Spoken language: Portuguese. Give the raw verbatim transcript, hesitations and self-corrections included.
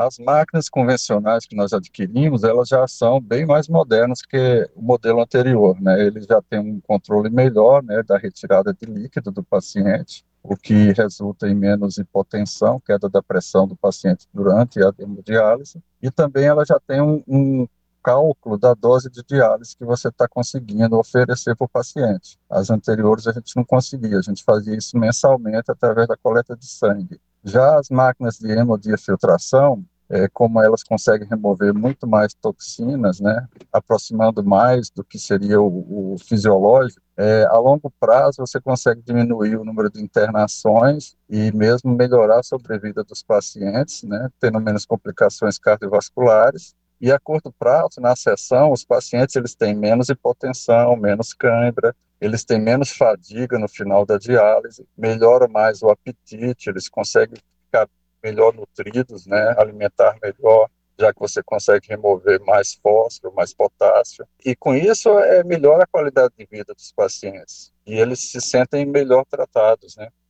As máquinas convencionais que nós adquirimos, elas já são bem mais modernas que o modelo anterior, né? Ele já tem um controle melhor, né, da retirada de líquido do paciente, o que resulta em menos hipotensão, queda da pressão do paciente durante a hemodiálise, e também ela já tem um, um cálculo da dose de diálise que você está conseguindo oferecer para o paciente. As anteriores a gente não conseguia, a gente fazia isso mensalmente através da coleta de sangue. Já as máquinas de hemodiafiltração, é, como elas conseguem remover muito mais toxinas, né, aproximando mais do que seria o, o fisiológico, é, a longo prazo você consegue diminuir o número de internações e mesmo melhorar a sobrevida dos pacientes, né, tendo menos complicações cardiovasculares. E a curto prazo, na sessão, os pacientes eles têm menos hipotensão, menos cãibra, eles têm menos fadiga no final da diálise, melhora mais o apetite, eles conseguem ficar melhor nutridos, né, alimentar melhor, já que você consegue remover mais fósforo, mais potássio. E com isso é melhor a qualidade de vida dos pacientes. E eles se sentem melhor tratados, né?